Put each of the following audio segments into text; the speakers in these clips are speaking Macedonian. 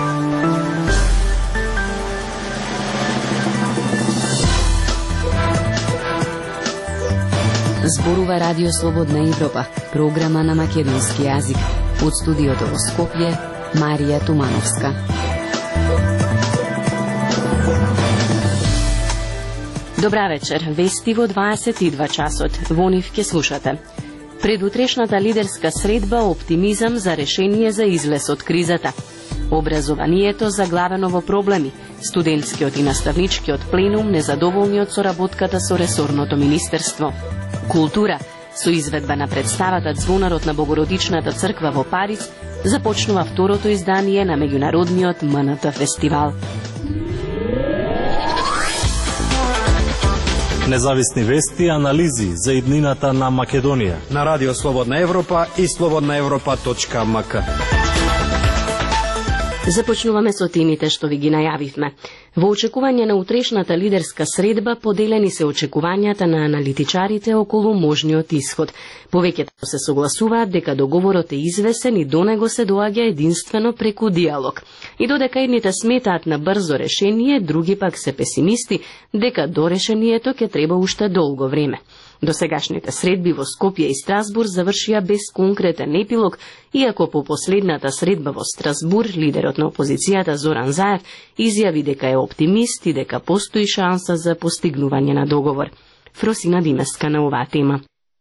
Зборува Радио Слободна Европа, програма на македонски јазик. Од студиото во Скопје, Марија Тумановска. Добра вечер, вести во 22 часот. Во нив ќе слушате. Предутрешната лидерска средба оптимизам за решение за излез од кризата. Образованието заглавено во проблеми. Студентскиот и наставничкиот пленум незадоволни од соработката со ресорното министерство. Култура, со изведба на представата Звонарот на Богородичната црква во Париз, започнува второто издание на меѓународниот МНТ фестивал. Независни вести и анализи за иднината на Македонија на Радио Слободна Европа и slobodnaevropa.mk. Започнуваме со темите што ви ги најавивме. Во очекување на утрешната лидерска средба поделени се очекувањата на аналитичарите околу можниот исход. Повеќето се согласуваат дека договорот е извесен и до него се доаѓа единствено преку диалог. И додека едните сметаат на брзо решение, други пак се песимисти дека до решението ќе треба уште долго време. Досегашните средби во Скопје и Страсбур завршија без конкретен епилог, иако по последната средба во Страсбур лидерот на опозицијата Зоран Заев изјави дека е оптимист и дека постои шанса за постигнување на договор. Фросина Димеска на оваа тема.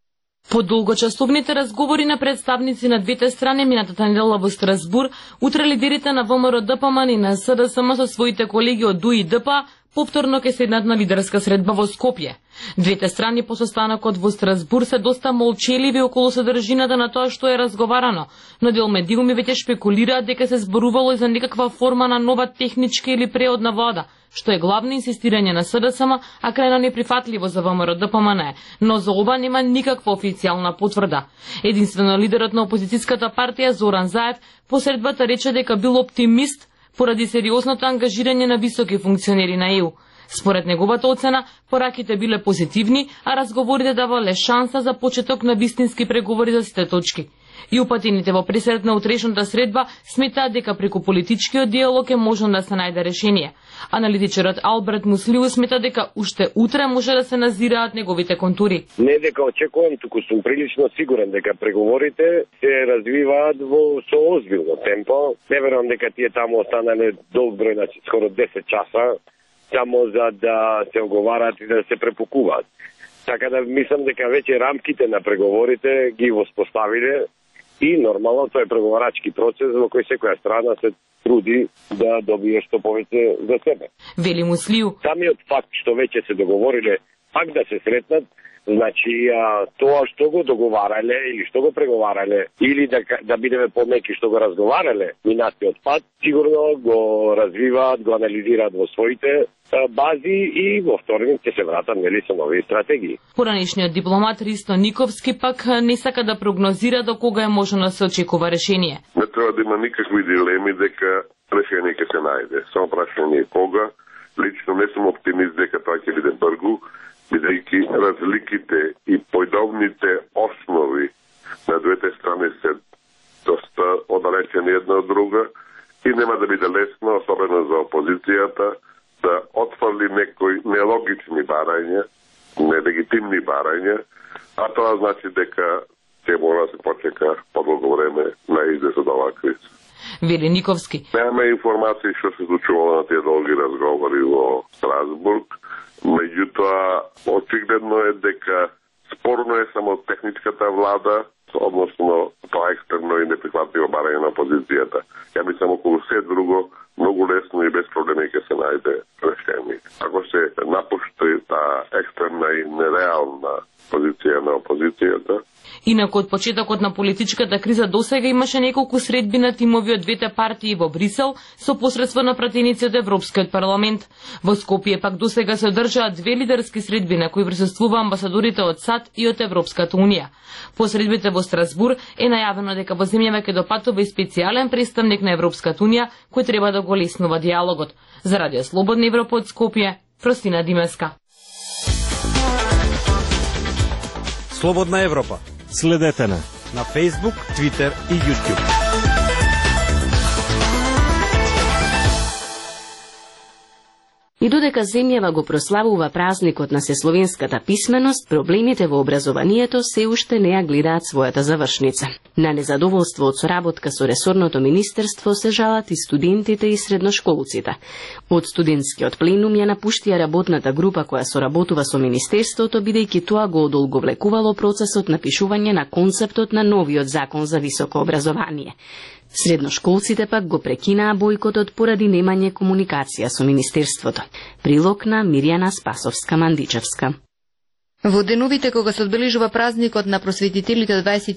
По долгочасовните разговори на представници на двете страни минатата недела во Страсбур, утре лидерите на ВМРО ДПМН и на СДСМ со своите колеги од ДУИ и ДП повторно ќе седнат на лидерска средба во Скопје. Двете страни по состанокот во Страсбур се доста молчеливи околу содржината на тоа што е разговарано, но дел медиуми веќе шпекулираат дека се зборувало и за некаква форма на нова техничка или преодна вода, што е главно инсистирање на СДСМ, а крајно неприфатливо за ВМРО ДПМН, но за ова нема никаква официјална потврда. Единствено лидерот на опозицијската партија Зоран Заев по средбата рече дека бил оптимист поради сериозното ангажирање на високи функционери на ЕУ. Според неговата оцена, пораките биле позитивни, а разговорите давале шанса за почеток на вистински преговори за сите точки. И упатените во пресед на утрешната средба сметаат дека преку политичкиот диалог е можно да се најде решение. Аналитичарот Алберт Муслиу смета дека уште утре може да се назираат неговите контури. Не дека очекувам, туку сум прилично сигурен дека преговорите се развиваат со озбилно темпо. Не верувам дека тие таму останале долг број, значи скоро 10 часа, само за да се оговарат и да се препукуваат. Така да мислам дека веќе рамките на преговорите ги воспоставиле и нормално тоа е преговарачки процес во кој секоја страна се труди да добие што повеќе за себе. Вели Муслиу. Самиот факт што веќе се договориле пак да се сретнат, значи тоа што го договарале или што го преговарале или да бидеме помеки што го разговарале минатиот пат, сигурно го развиваат, го анализираат во своите бази и во вторник ќе се вратат нели со нови стратегии. Поранешниот дипломат Ристо Никовски пак не сака да прогнозира до кога е можно да се очекува решение. Не треба да има никакви дилеми дека решение ќе се најде. Само прашање е кога. Лично не сум оптимист дека тоа ќе биде брзо, бидејќи разликите и појдовните основи на двете страни се доста оддалечени една од друга и нема да биде лесно, особено за опозицијата, да отфрли некои нелогични барања, нелегитимни барања, а тоа значи дека ќе мора да се почека подолго време на излез од оваа криза. Вели Никовски. Немаме информации што се случувало на тие долги разговори во Страсбург, меѓутоа очигледно е дека спорно е само техничката влада, односно тоа екстерно и неприхватливо барање на опозицијата. Ја мислам околу се друго многу лесно и без проблеми ќе се најде решение. Ако се напушти таа екстерна и нереална позиција на опозицијата. Инаку од почетокот на политичката криза досега имаше неколку средби на тимови од двете партии во Брисел со посредство на пратеници од Европскиот парламент. Во Скопје пак досега се одржаат две лидерски средби на кои присуствува амбасадорите од САД и од Европската унија. По средбите во Страсбур е најавено дека во земјава ќе допатува и специјален представник на Европската унија кој треба да го леснува диалогот. За Радио Слободна Европа од Скопје, Фросина Димеска. Слободна Европа. Следете на Facebook, Twitter и YouTube. И додека земјава го прославува празникот на сесловенската писменост, проблемите во образованието се уште не ја гледаат својата завршница. На незадоволство од соработка со ресорното министерство се жалат и студентите и средношколците. Од студентскиот пленум ја напуштија работната група која соработува со министерството, бидејќи тоа го одолговлекувало процесот на пишување на концептот на новиот закон за високо образование. Средношколците пак го прекинаа бојкотот поради немање комуникација со министерството. Прилог на Мирјана Спасовска-Мандичевска. Во деновите кога се одбележува празникот на просветителите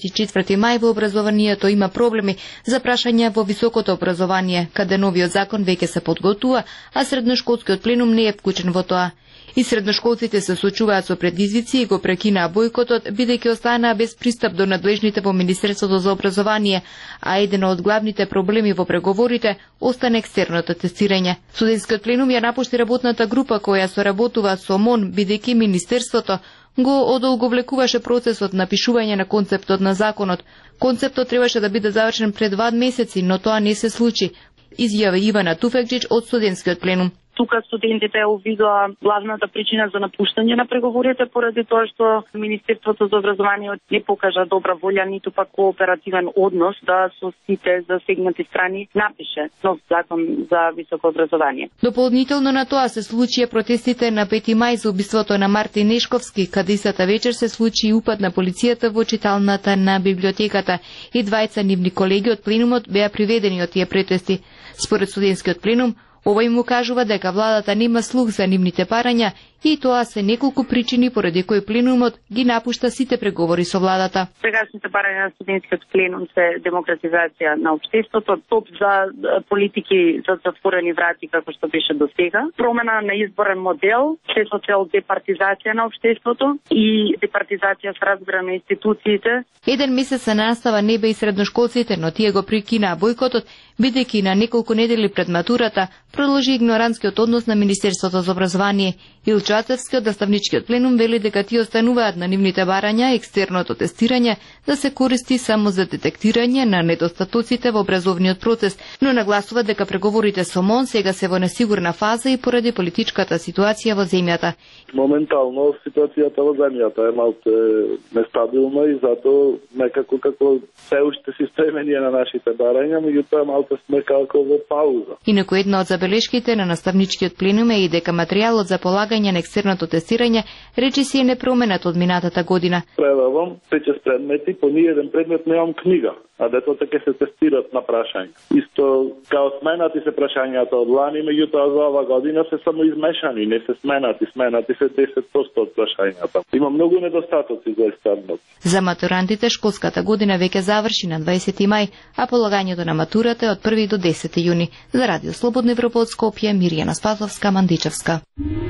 24 мај во образованието има проблеми за прашања во високото образование, каде новиот закон веќе се подготвува, а средношколскиот пленум не е вклучен во тоа. И средношколците се соочуваат со предизвици и го прекинаа бојкотот, бидејќи останаа без пристап до надлежните во Министерството за образование, а еден од главните проблеми во преговорите остане екстерното тестирање. Студентскиот пленум ја напушти работната група која соработува со МОН, бидејќи Министерството го одолговлекуваше процесот на пишување на концептот на законот. Концептот требаше да биде завршен пред 2 месеци, но тоа не се случи, изјави Ивана Туфекџич од студентскиот пленум. Тука студентите увидоа главната причина за напуштање на преговорите поради тоа што Министерството за образование не покажа добра волја ниту пак кооперативен однос да со сите засегнати страни напише нов закон за високо образование. Дополнително на тоа се случија протестите на 5 мај за убиството на Мартин Нешковски, каде истата вечер се случи упад на полицијата во читалната на библиотеката и двајца нивни колеги од пленумот беа приведени од тие протести. Според студентскиот пленум, овој му кажува дека владата нема слух за нивните барања и тоа се неколку причини поради кои пленумот ги напушта сите преговори со владата. Сегашните барања на студентскиот пленум се демократизација на општеството, топ за политики за затворени врати како што беше до сега, промена на изборен модел, се со цел департизација на општеството и департизација со разбира на институциите. Еден месец се настава не бе и средношколците, но тие го прикинаа бојкотот, бидејќи на неколку недели пред матурата продолжи игнорантскиот однос на Министерството за образование. Илчатевски од наставничкиот пленум вели дека тие остануваат на нивните барања екстерното тестирање да се користи само за детектирање на недостатоците во образовниот процес, но нагласува дека преговорите со МОН сега се во несигурна фаза и поради политичката ситуација во земјата. Моментално ситуацијата во земјата е малку нестабилна и затоа некако како се уште си стремени на нашите барања, меѓутоа малку сме како во пауза. Инаку една од забелешките на наставничкиот пленум е и дека материјалот за полагање на екстерното тестирање речиси е непроменет од минатата година. Предавам 5 предмети, по ниеден предмет немам книга, а детата ќе се тестираат на прашање. Исто као сменати се прашањата од лани, меѓутоа за ова година се само измешани, не се сменати се 10% од прашањата. Има многу недостатоци за екстерното. За матурантите школската година веќе заврши на 20 мај, а полагањето на матурата е од 1 до 10 јуни. За Радио Слободна Европа од Скопје, Мирјана Спасовска-Мандичевска.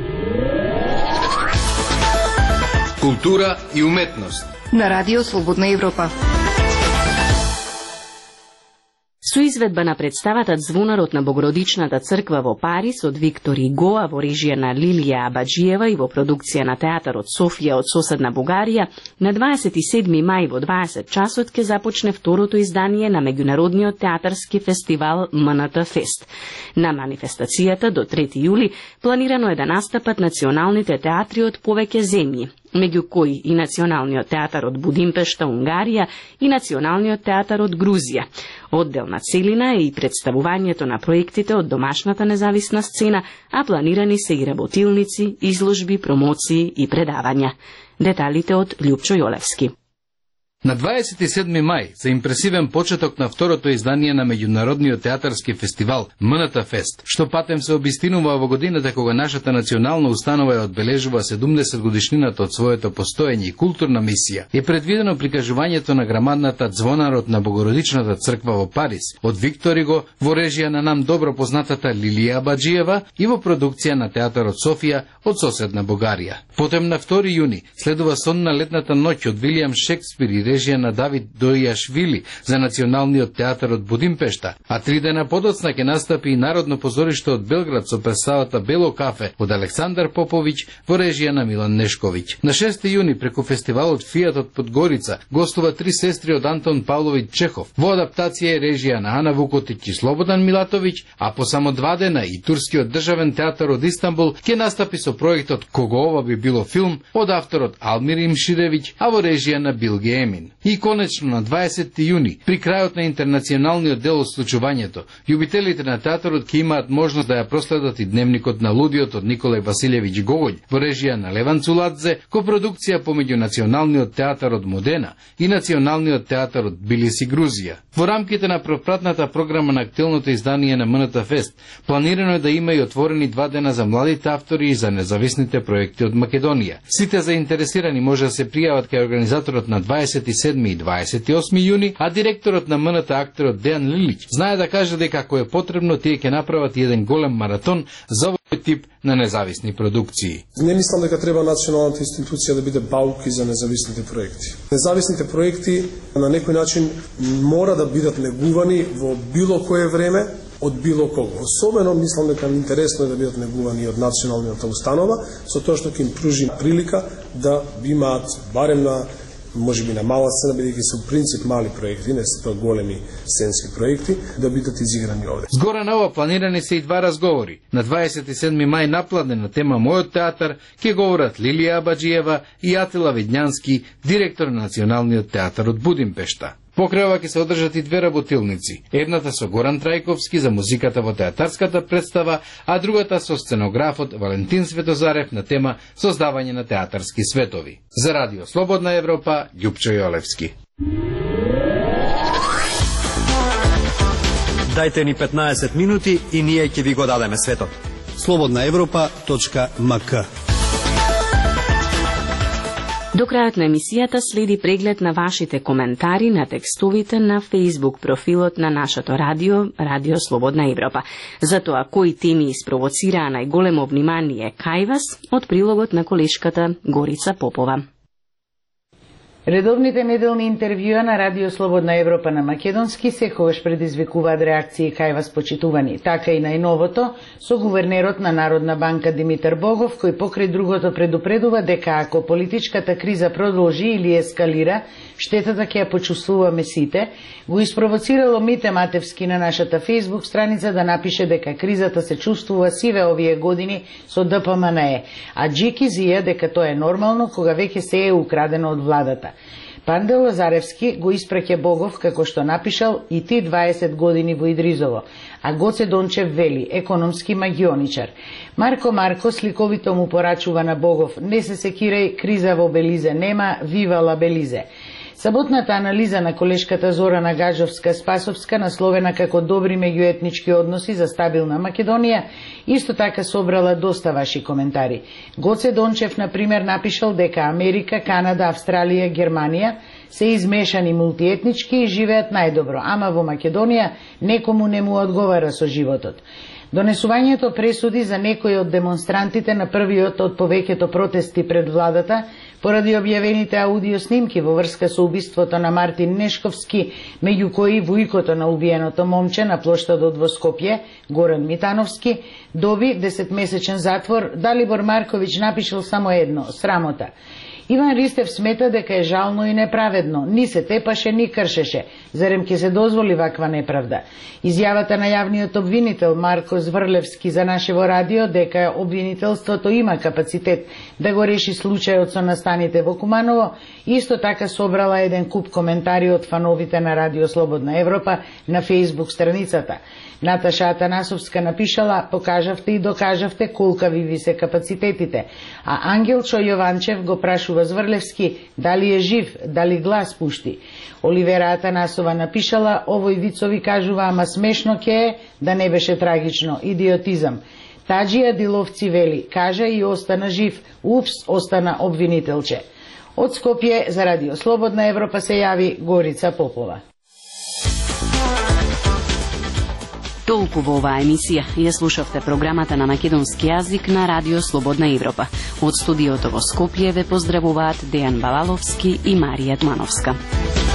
Култура и уметност на Радио Слободна Европа. Со изведба на представата Звонарот на Богородичната црква во Париз од Виктор Игоа во режија на Лилија Абаджиева и во продукција на Театарот Софија од соседна Бугарија, на 27 мај во 20 часот ќе започне второто издание на меѓународниот театарски фестивал МНТ Фест. На манифестацијата до 3 јули планирано е да настапат националните театри од повеќе земји, меѓу кои и Националниот театар од Будимпешта, Унгарија и Националниот театар од Грузија. Одделна целина е и представувањето на проектите од домашната независна сцена, а планирани се и работилници, изложби, промоции и предавања. Деталите од Љупчо Јолевски. На 27 мај, за импресивен почеток на второто издание на меѓународниот театарски фестивал МНТ Фест, што патем се обистинува во годината кога нашата национална установа ја одбележува 70 годишнината од своето постоење и културна мисија, е предвидено прикажувањето на грамадната Звонарот на Богородичната црква во Париз од Виктор Иго во режија на нам добро познатата Лилија Абаджиева и во продукција на Театарот Софија од соседна Бугарија. Потем на 2 јуни следува сонна летната ноќ од Вилијам Шекспир и режија на Давид Дојашвили за Националниот театар од Будимпешта, а 3 дена подоцна ќе настапи и Народно позориште од Белград со представата Бело кафе од Александар Поповиќ во режија на Милан Нешковиќ. На 6 јуни преку фестивалот Фијат од Подгорица гостува 3 сестри од Антон Павловиќ Чехов во адаптација и режија на Ана Вукотиќ и Слободан Милатовиќ, а по само 2 дена и Турскиот државен театар од Истанбул ќе настапи со проектот Кого ова би било филм од авторот Алмир Имширевиќ, а во режија на Билге Емин. И конечно на 20 јуни, при крајот на интернационалниот дел од случувањето, љубителите на театарот ќе имаат можност да ја проследат и дневникот на лудиот од Николај Василевиќ Гоголј во режија на Леван Цуладзе, копродукција помеѓу Националниот театар од Модена и Националниот театар од Тбилиси, Грузија. Во рамките на пропратната програма на актуелното издание на МНТ Фест, планирано е да има и отворени 2 дена за младите автори и за независните проекти од Македонија. Сите заинтересирани може да се пријават кај организаторот на 27 и 28 јуни, а директорот на МНТ акторот Дејан Лилиќ знае да каже дека ако е потребно, тие ќе направат еден голем маратон за овој тип на независни продукции. Не мислам дека треба националната институција да биде бауки за независните проекти. Независните проекти на некој начин мора да бидат негувани во било кое време од било кого. Особено мислам дека интересно е да бидат негувани од националната установа, со тоа што ќе им пружи прилика да имаат барем на можеби на мала сцена, бидејќи се у принцип мали проекти, не се тоа големи сценски проекти, да бидат изиграни овде. Згора на ова планирани се и 2 разговори. На 27 мај напладне на тема Мојот театар ќе говорат Лилија Абаджиева и Атила Видњански, директор на Националниот театар од Будимпешта. Покрај ова ќе се одржат и 2 работилници. Едната со Горан Трајковски за музиката во театарската представа, а другата со сценографот Валентин Светозарев на тема Создавање на театарски светови. За Радио Слободна Европа, Љупчо Јолевски. Дајте ни 15 минути и ние ќе ви го дадеме светот. slobodnaevropa.mk. До крајот на емисијата следи преглед на вашите коментари на текстовите на Facebook профилот на нашето радио, Радио Слободна Европа. За тоа кои теми испровоцираа најголемо внимание кај вас од прилогот на колешката Горица Попова. Редовните неделни интервјуа на Радио Слободна Европа на македонски секогаш предизвикуваат реакции кај вас почитувани. Така и најновото со гувернерот на Народна банка Димитар Богов, кој покрај другото предупредува дека ако политичката криза продолжи или ескалира, штетата ќе ја почувствуваме сите, го испровоцирало Мите Матевски на нашата Facebook страница да напише дека кризата се чувствува сиве овие години со ДПМНЕ, а Джики зија дека тоа е нормално кога веќе се е украдено од владата. Панде Лазаревски го испраќа Богов како што напишал и ти 20 години во Идризово, а Гоце Дончев вели економски магионичар. Марко Марко сликовито му порачува на Богов: не се секирај, криза во Белизе нема, вива ла Белизе. Саботната анализа на колешката Зорана Гаджовска-Спасовска, насловена како добри меѓуетнички односи за стабилна Македонија, исто така собрала доста ваши коментари. Гоце Дончев, например, напишал дека Америка, Канада, Австралија, Германија се измешани мултиетнички и живеат најдобро, ама во Македонија некому не му одговара со животот. Донесувањето пресуди за некои од демонстрантите на првиот од повеќето протести пред владата поради објавените аудиоснимки во врска со убиството на Мартин Нешковски, меѓу кои вујкото на убиеното момче на плоштадот во Скопје, Горан Митановски, доби 10-месечен затвор. Далибор Марковиќ напишал само едно: срамота. Иван Ристев смета дека е жално и неправедно. Ни се тепаше, ни кршеше. Зарем ќе се дозволи ваква неправда? Изјавата на јавниот обвинител Марко Зврлевски за нашево радио дека обвинителството има капацитет да го реши случајот со настаните во Куманово, исто така собрала еден куп коментари од фановите на Радио Слободна Европа на Facebook страницата. Наташа Атанасовска напишала: покажавте и докажавте колкави ви се капацитетите. А Ангелчо Јованчев го прашува Зврлевски дали е жив, дали глас пушти. Оливера Атанасова напишала: овој вицови кажува, ама смешно ке е, да не беше трагично, идиотизам. Таджија Диловци вели: кажа и остана жив, упс, остана обвинителче. Од Скопје за Радио Слободна Европа се јави Горица Попова. Толку во оваа емисија. Ја слушавте програмата на македонски јазик на Радио Слободна Европа. Од студиото во Скопје ве поздравуваат Дејан Балаловски и Марија Дмановска.